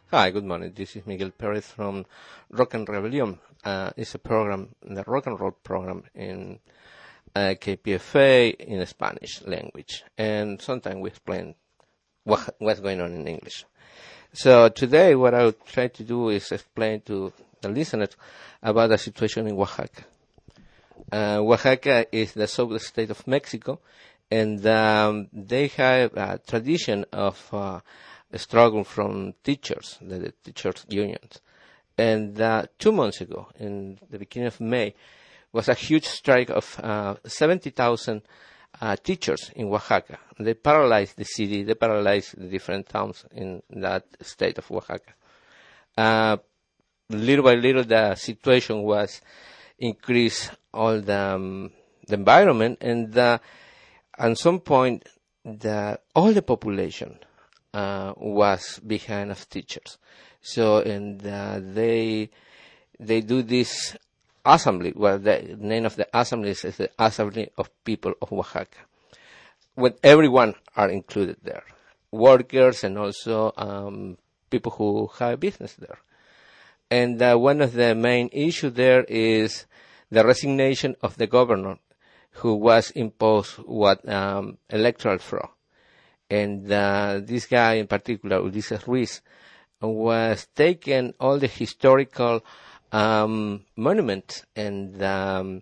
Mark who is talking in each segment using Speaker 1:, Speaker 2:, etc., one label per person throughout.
Speaker 1: Hi, good morning. This is Miguel Perez from Rock and Rebellion. It's a program, the rock and roll program in KPFA in Spanish language. And sometimes we explain what's going on in English. So today what I will try to do is explain to the listeners about the situation in Oaxaca. Oaxaca is the southern state of Mexico, and they have a tradition of a struggle from teachers, the teachers' unions. And 2 months ago, in the beginning of May, was a huge strike of 70,000 teachers in Oaxaca. They paralyzed the city, they paralyzed the different towns in that state of Oaxaca. Little by little, the situation was increased all the environment, and at some point, all the population was behind of teachers. So, and they do this assembly. Well, the name of the assembly is the Assembly of People of Oaxaca, when everyone are included there, workers and also people who have business there. And one of the main issues there is the resignation of the governor, who was imposed electoral fraud. And this guy in particular, Ulises Ruiz, was taking all the historical monuments and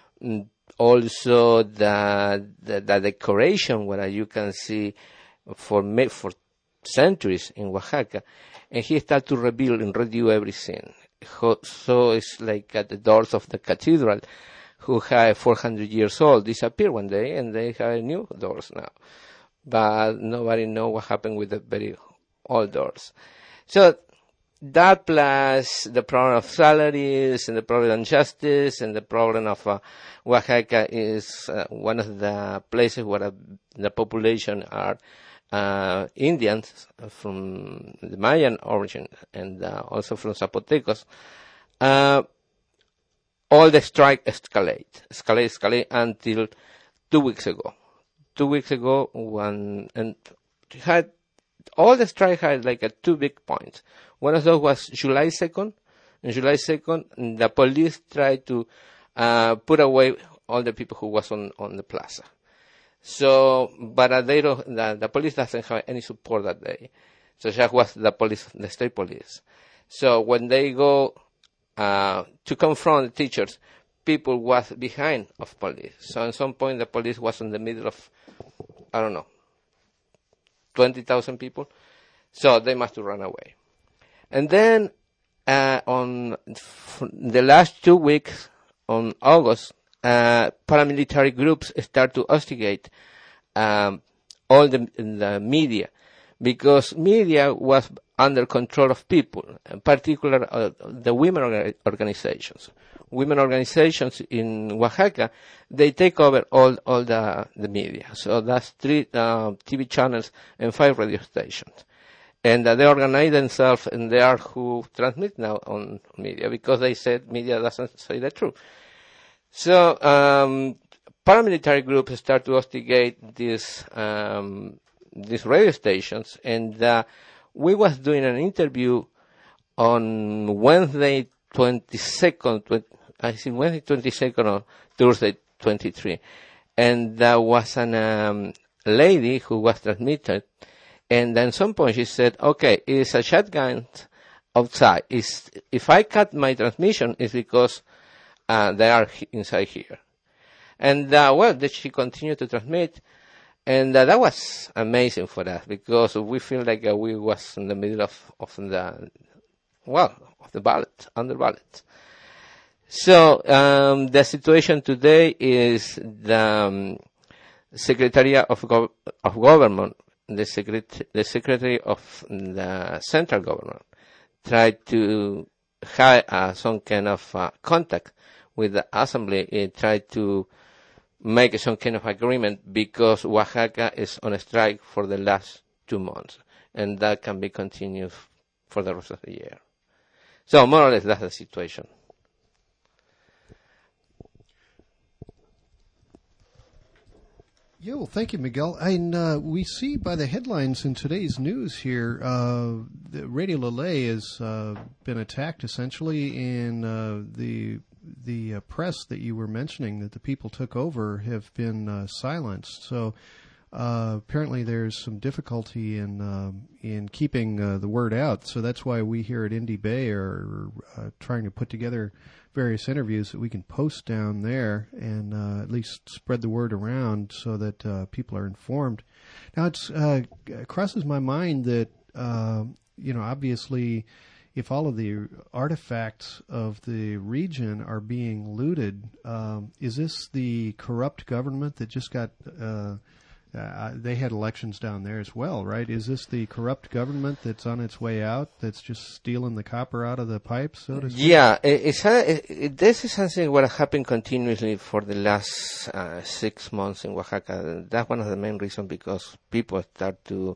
Speaker 1: also the decoration, what you can see for centuries in Oaxaca, and he started to rebuild and redo everything. So it's like at the doors of the cathedral, who have 400 years old, disappear one day, and they have new doors now. But nobody knows what happened with the very old doors. So that plus the problem of salaries and the problem of justice and the problem of Oaxaca is one of the places where the population are Indians from the Mayan origin and also from Zapotecos. All the strike escalate until 2 weeks ago. 2 weeks ago, all the strike had like 2 big points. One of those was July 2nd. On July 2nd, the police tried to put away all the people who was on the plaza. So, but the police doesn't have any support that day. So that was the state police. So when they go to confront the teachers, people was behind of police. So at some point the police was in the middle of, 20,000 people. So they must run away. And then on the last 2 weeks, on August, paramilitary groups start to instigate all the media, because media was under control of people, in particular the women organizations. Women organizations in Oaxaca, they take over all the media. So that's 3 TV channels and 5 radio stations. And they organize themselves, and they are who transmit now on media, because they said media doesn't say the truth. So paramilitary groups start to instigate these radio stations, and we was doing an interview on Wednesday 22nd, I think Wednesday 22nd or Thursday 23. And there was a lady who was transmitted, and at some point she said, okay, it's a shotgun outside. If I cut my transmission, it's because they are inside here. And she continued to transmit, and that was amazing for us, because we feel like we was in the middle of the ballot, under ballot. So the situation today is the Secretary of Government, the Secretary of the Central Government, tried to have some kind of contact with the Assembly, tried to make some kind of agreement, because Oaxaca is on a strike for the last 2 months, and that can be continued for the rest of the year. So more or less that's the situation.
Speaker 2: Yeah, well, thank you, Miguel. And we see by the headlines in today's news here, Radio Lele has been attacked essentially, and the press that you were mentioning that the people took over have been silenced. So apparently there's some difficulty in keeping the word out. So that's why we here at Indie Bay are trying to put together various interviews that we can post down there and at least spread the word around so that people are informed. Now, it crosses my mind that, obviously, if all of the artifacts of the region are being looted, is this the corrupt government that just got... they had elections down there as well, right? Is this the corrupt government that's on its way out, that's just stealing the copper out of the pipes, so to speak?
Speaker 1: Yeah, this is something what happened continuously for the last 6 months in Oaxaca. That's one of the main reasons, because people start to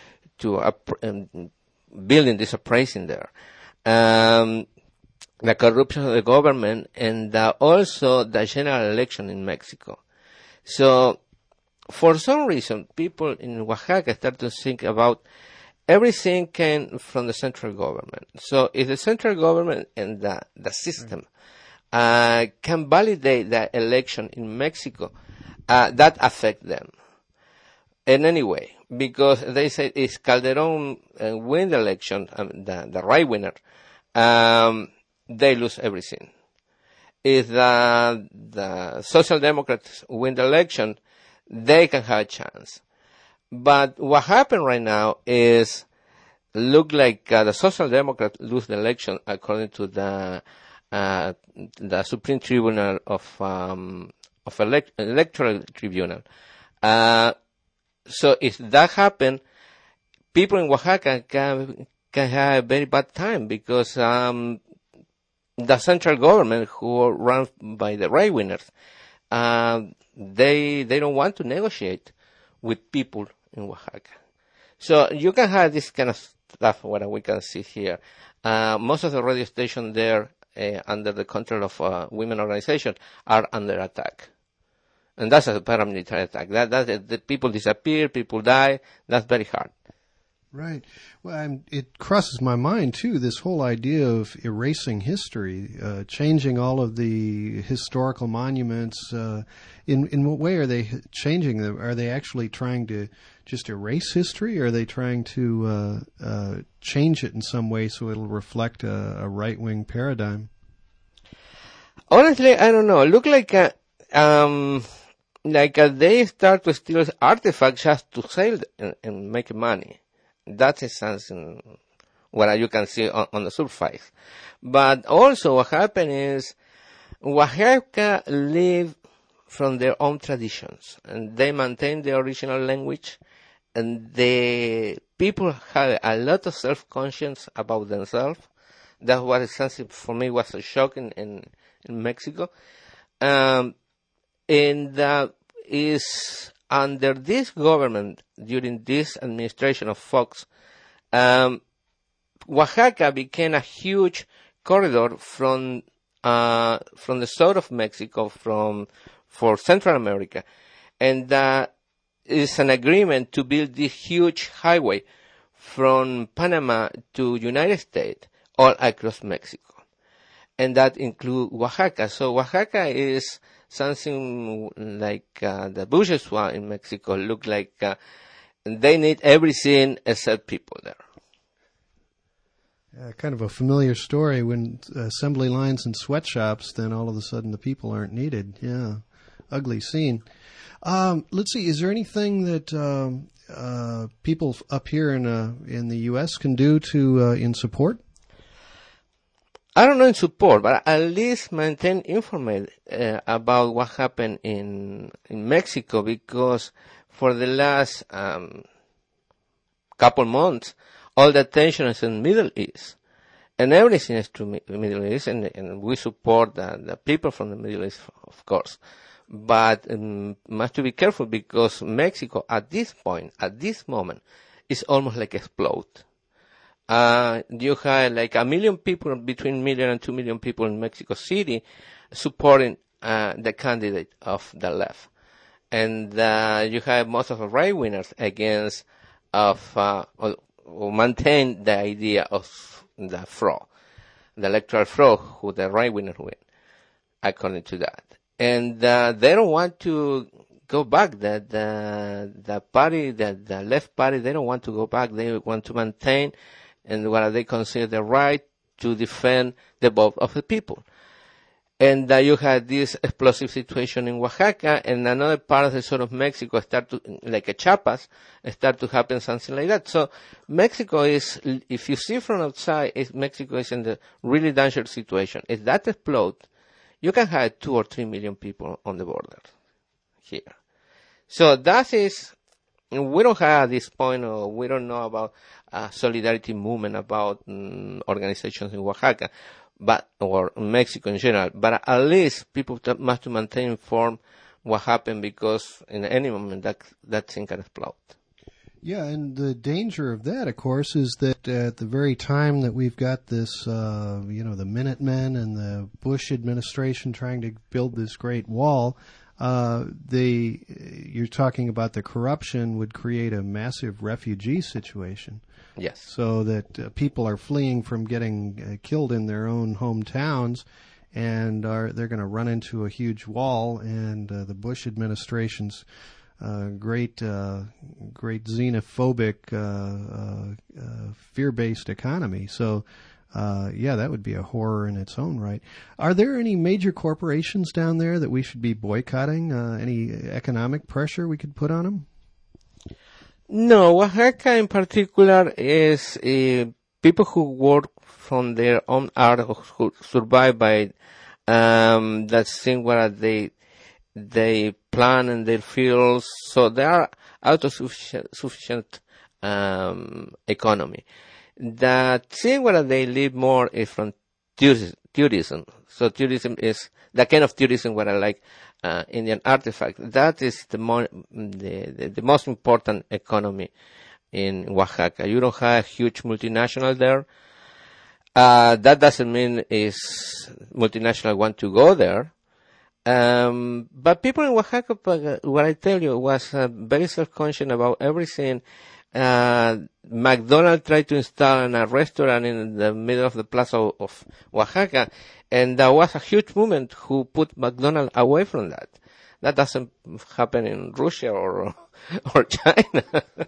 Speaker 1: building this uprising there. The corruption of the government, and also the general election in Mexico. So, for some reason, people in Oaxaca start to think about everything came from the central government. So if the central government and the system can validate the election in Mexico, that affect them in any way. Because they say if Calderon win the election, the right winner, they lose everything. If the Social Democrats win the election, they can have a chance. But what happened right now is, look like the Social Democrats lose the election according to the Supreme Tribunal of Electoral Tribunal. So if that happens, people in Oaxaca can have a very bad time, because the central government, who run by the right winners, they don't want to negotiate with people in Oaxaca. So you can have this kind of stuff, what we can see here. Most of the radio stations there, under the control of women organizations, are under attack. And that's a paramilitary attack. The people disappear, people die. That's very hard.
Speaker 2: Right. Well, it crosses my mind, too, this whole idea of erasing history, changing all of the historical monuments. In what way are they changing them? Are they actually trying to just erase history, or are they trying to change it in some way so it'll reflect a right-wing paradigm?
Speaker 1: Honestly, I don't know. It look like they start to steal artifacts just to sell and make money. That is something what you can see on the surface. But also what happened is Oaxaca live from their own traditions, and they maintain the original language, and the people have a lot of self-conscience about themselves. That was something for me was a shock in Mexico. And is under this government, during this administration of Fox, Oaxaca became a huge corridor from the south of Mexico, for Central America, and is an agreement to build this huge highway from Panama to United States, all across Mexico, and that includes Oaxaca. So Oaxaca is something like the bourgeoisie in Mexico. Look like they need everything except people there.
Speaker 2: Kind of a familiar story. When assembly lines and sweatshops, then all of a sudden the people aren't needed. Yeah, ugly scene. Let's see. Is there anything that people up here in the U.S. can do to in support?
Speaker 1: I don't know in support, but at least maintain informed about what happened in Mexico, because for the last couple months, all the attention is in the Middle East, and everything is to the Middle East, and we support the people from the Middle East, of course. But must to be careful, because Mexico at this point, at this moment, is almost like explode. You have like 1 million people, between 1 million and 2 million people in Mexico City supporting the candidate of the left. And you have most of the right-wingers against or maintain the idea of the fraud, the electoral fraud, who the right-wingers win, according to that. And they don't want to go back. The party, the left party, they don't want to go back. They want to maintain and what they consider the right to defend the vote of the people. And you had this explosive situation in Oaxaca, and another part of the sort of Mexico like a Chiapas, start to happen something like that. So Mexico is, if you see from outside, Mexico is in the really dangerous situation. If that explodes, you can have 2 or 3 million people on the border here. So that is, we don't have at this point, or we don't know about solidarity movement, about organizations in Oaxaca, or Mexico in general, but at least people must maintain informed what happened, because in any moment that thing can explode.
Speaker 2: Yeah, and the danger of that, of course, is that at the very time that we've got this, the Minutemen and the Bush administration trying to build this great wall, you're talking about the corruption would create a massive refugee situation.
Speaker 1: Yes.
Speaker 2: So that people are fleeing from getting killed in their own hometowns, and they're going to run into a huge wall, and the Bush administration's great xenophobic, fear-based economy. So, that would be a horror in its own right. Are there any major corporations down there that we should be boycotting? Any economic pressure we could put on them?
Speaker 1: No, Oaxaca in particular is people who work from their own art, who survive by that thing where they plant in their fields, so they are autosufficient economy. The thing where they live more is from tourism. So tourism is the kind of tourism where I like Indian artifact. That is the most important economy in Oaxaca. You don't have a huge multinational there. That doesn't mean is multinational want to go there. But people in Oaxaca, what I tell you, was very self-conscious about everything. McDonald's tried to install a restaurant in the middle of the plaza of Oaxaca, and there was a huge movement who put McDonald's away from that. That doesn't happen in Russia or China.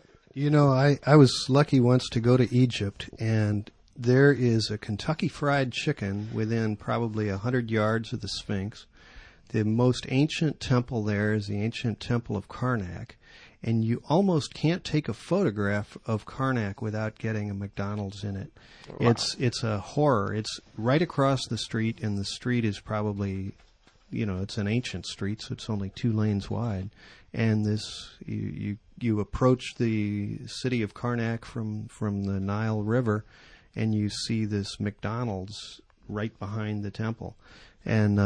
Speaker 2: I was lucky once to go to Egypt, and there is a Kentucky Fried Chicken within probably 100 yards of the Sphinx. The most ancient temple there is the ancient temple of Karnak, and you almost can't take a photograph of Karnak without getting a McDonald's in it. Wow. It's a horror. It's right across the street, and the street is probably, it's an ancient street, so it's only 2 lanes wide. And this, you approach the city of Karnak from the Nile River, and you see this McDonald's right behind the temple. And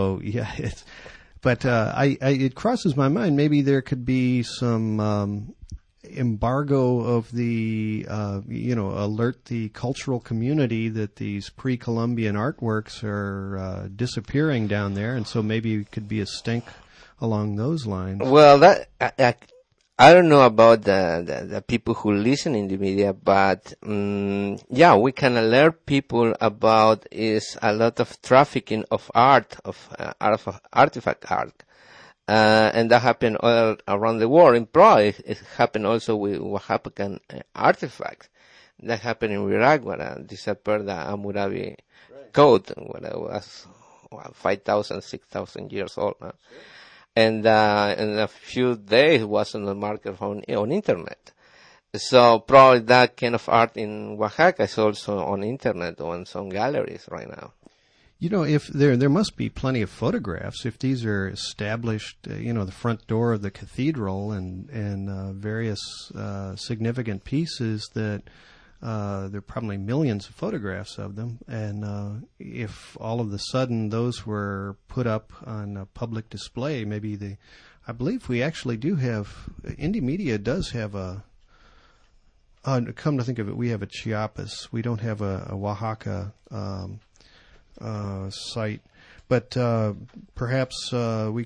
Speaker 2: it crosses my mind. Maybe there could be some embargo of the, alert the cultural community that these pre-Columbian artworks are disappearing down there, and so maybe it could be a stink along those lines.
Speaker 1: Well, that I don't know about the people who listen in the media, but we can alert people about is a lot of trafficking of art, of artifact art, and that happened all around the world. In Prague, it happened also with Oaxacan artifacts. That happened in Iraq, where disappeared the Hammurabi Code, when it was 5,000, 6,000 years old. Sure. And in a few days it was on the market on internet. So probably that kind of art in Oaxaca is also on internet or in some galleries right now.
Speaker 2: If there must be plenty of photographs if these are established, the front door of the cathedral and various significant pieces that there are probably millions of photographs of them, and if all of a sudden those were put up on a public display, maybe I believe we actually do have, Indymedia does have come to think of it, we have a Chiapas. We don't have a Oaxaca site, but perhaps we could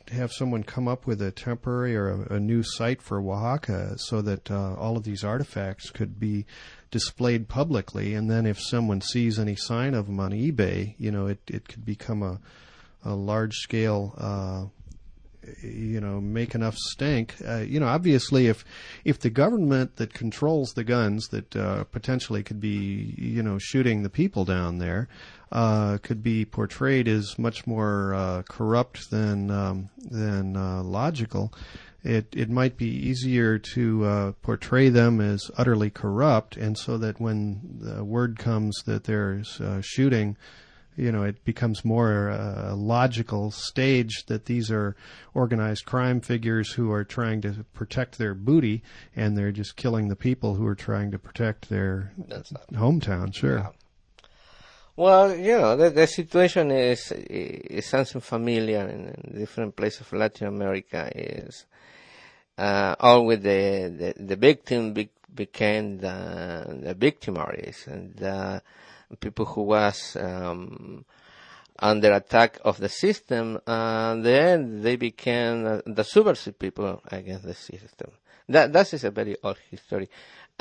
Speaker 2: have someone come up with a temporary or a new site for Oaxaca so that all of these artifacts could be displayed publicly, and then if someone sees any sign of them on eBay, it could become a large-scale, make enough stink. Obviously, if the government that controls the guns that potentially could be, shooting the people down there, could be portrayed as much more corrupt than logical, it might be easier to portray them as utterly corrupt, and so that when the word comes that there's shooting, it becomes more a logical stage that these are organized crime figures who are trying to protect their booty, and they're just killing the people who are trying to protect their hometown. Sure.
Speaker 1: Yeah. Well, the situation is something familiar in different places of Latin America. Is always the victim became the victimaries, and people who was under attack of the system, then they became the subversive people against the system. That is a very old history.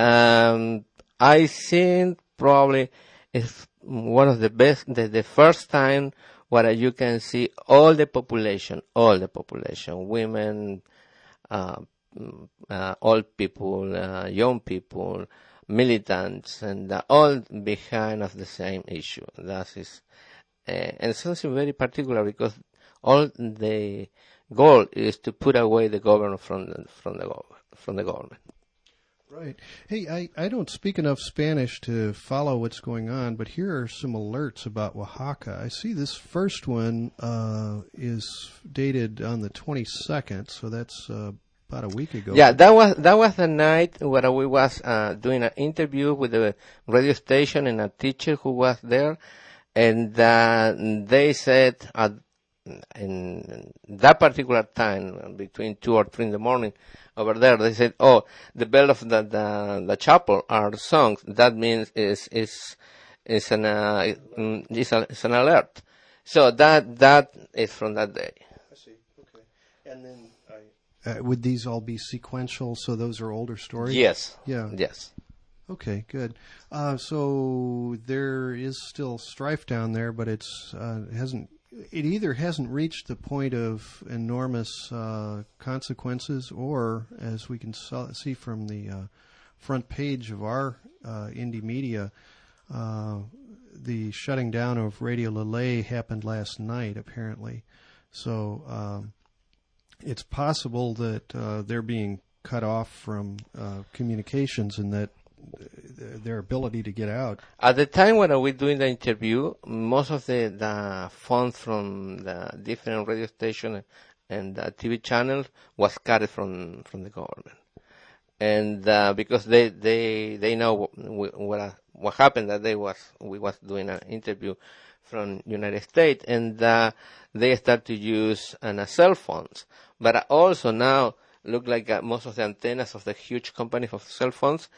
Speaker 1: I think probably it's one of the best, the first time where you can see all the population, women, old people, young people, militants, and all behind of the same issue. That is, and something very particular because all the goal is to put away the government from the government.
Speaker 2: Right. Hey, I don't speak enough Spanish to follow what's going on, but here are some alerts about Oaxaca. I see this first one is dated on the 22nd, so that's about a week ago.
Speaker 1: Yeah, that was the night where we was doing an interview with the radio station and a teacher who was there, and they said in that particular time, between 2 or 3 in the morning, over there, they said, "Oh, the bell of the chapel are songs. That means is an alert." So that is from that day.
Speaker 2: I see. Okay. And then would these all be sequential? So those are older stories.
Speaker 1: Yes.
Speaker 2: Yeah.
Speaker 1: Yes.
Speaker 2: Okay. Good. So there is still strife down there, but it either hasn't reached the point of enormous consequences, or, as we can see from the front page of our indie media, the shutting down of Radio Lele happened last night, apparently. So it's possible that they're being cut off from communications, and that their ability to get out.
Speaker 1: At the time when we were doing the interview, most of the funds from the different radio stations and the TV channels was cut from the government, and because they know what happened that day we was doing an interview from United States, and they start to use cell phones, but also now look like most of the antennas of the huge companies of cell phones.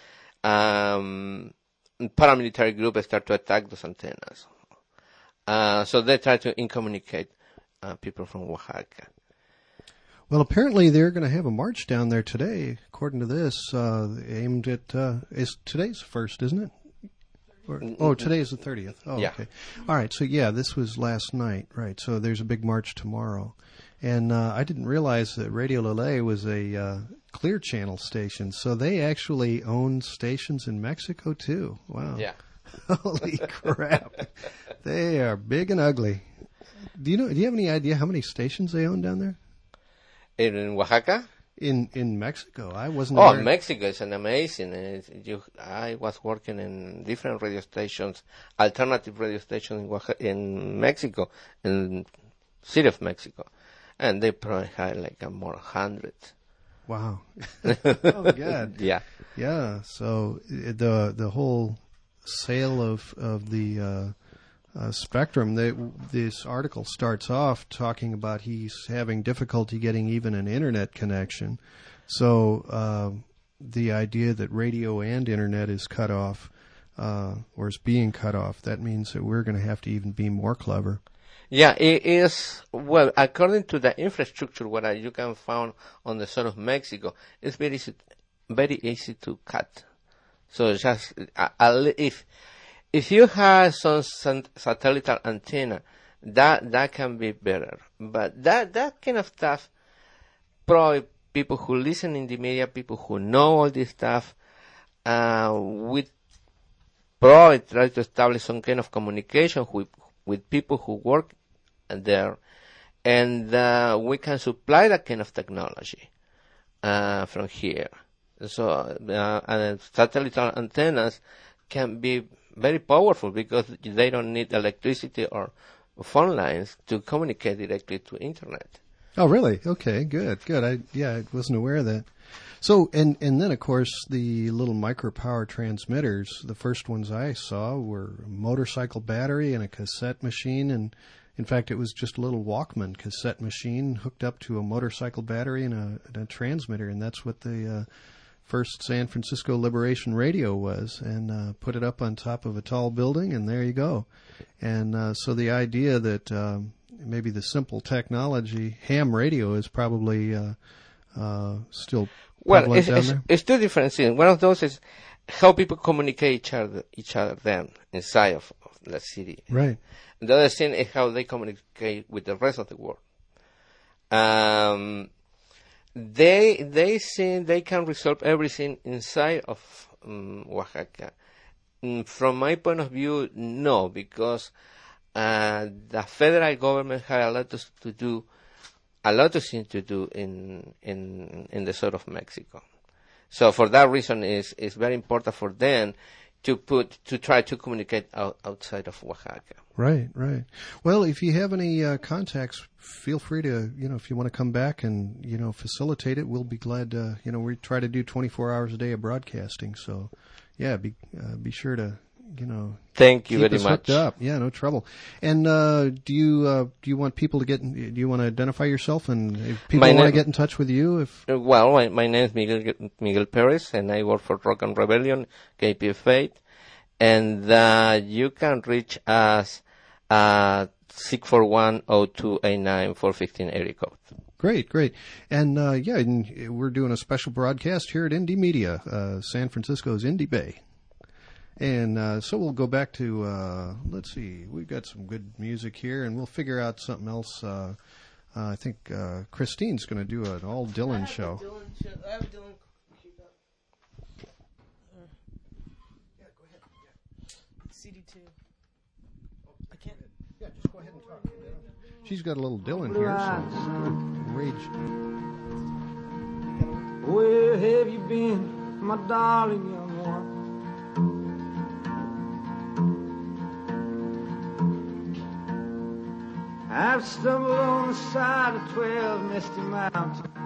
Speaker 1: Paramilitary groups start to attack those antennas. So they try to incommunicate people from Oaxaca.
Speaker 2: Well, apparently they're going to have a march down there today, according to this, aimed at, today's the 1st, isn't it? Today is the 30th. Oh,
Speaker 1: yeah.
Speaker 2: Okay. All right, so yeah, this was last night, right? So there's a big march tomorrow. And I didn't realize that Radio Lele was a Clear Channel station, so they actually own stations in Mexico too. Wow.
Speaker 1: Yeah.
Speaker 2: Holy crap. They are big and ugly. Do you have any idea how many stations they own down there?
Speaker 1: In Oaxaca?
Speaker 2: In Mexico. I wasn't aware.
Speaker 1: Mexico is an amazing. I was working in different radio stations, alternative radio stations in Mexico, in city of Mexico. And they probably had like more 100.
Speaker 2: Wow. Oh, God.
Speaker 1: Yeah.
Speaker 2: Yeah. So the whole sale of the spectrum, this article starts off talking about he's having difficulty getting even an internet connection. So the idea that radio and internet is cut off, or is being cut off, that means that we're going to have to even be more clever.
Speaker 1: Yeah, it is, well, according to the infrastructure what you can find on the side of Mexico, it's very easy to cut. So just, if you have some satellite antenna, that can be better. But that kind of stuff, probably people who listen in the media, people who know all this stuff, we probably try to establish some kind of communication with people who work there, and we can supply that kind of technology from here. So satellite antennas can be very powerful because they don't need electricity or phone lines to communicate directly to internet.
Speaker 2: Oh, really? Okay, good. I wasn't aware of that. So, and then of course the little micro power transmitters, the first ones I saw were a motorcycle battery and a cassette machine, and in fact it was just a little Walkman cassette machine hooked up to a motorcycle battery and a transmitter, and that's what the first San Francisco Liberation Radio was, and put it up on top of a tall building, and there you go. And so the idea that maybe the simple technology, ham radio, is probably still prevalent down there?
Speaker 1: It's two different things. One of those is how people communicate each other then inside of the city.
Speaker 2: Right.
Speaker 1: And the other thing is how they communicate with the rest of the world. They think they can resolve everything inside of Oaxaca. From my point of view, no, because the federal government had a lot of things to do in the south of Mexico. So for that reason, it's very important for them to try to communicate outside of Oaxaca.
Speaker 2: Right. Well, if you have any contacts, feel free to, if you want to come back and, facilitate it, we'll be glad to, we try to do 24 hours a day of broadcasting. So, yeah, be sure to,
Speaker 1: thank you
Speaker 2: keep
Speaker 1: very
Speaker 2: us
Speaker 1: much.
Speaker 2: Hooked up. Yeah, no trouble. And do you want people to do you want to identify yourself, and if people want to get in touch with you?
Speaker 1: Well, my name is Miguel Perez, and I work for Rock and Rebellion, KPF8, and you can reach us at 641-0289 415 area code.
Speaker 2: Great. And we're doing a special broadcast here at Indie Media, San Francisco's Indie Bay. And so we'll go back to, let's see, we've got some good music here, and we'll figure out something else. I think Christine's going to do an all Dylan show.
Speaker 3: I have Dylan.
Speaker 2: Yeah, go ahead. Yeah.
Speaker 3: CD2. I can't.
Speaker 2: Yeah, just go ahead and talk. She's got a little Dylan here, so rage.
Speaker 4: Where have you been, my darling young one? I've stumbled on the side of 12 misty mountains.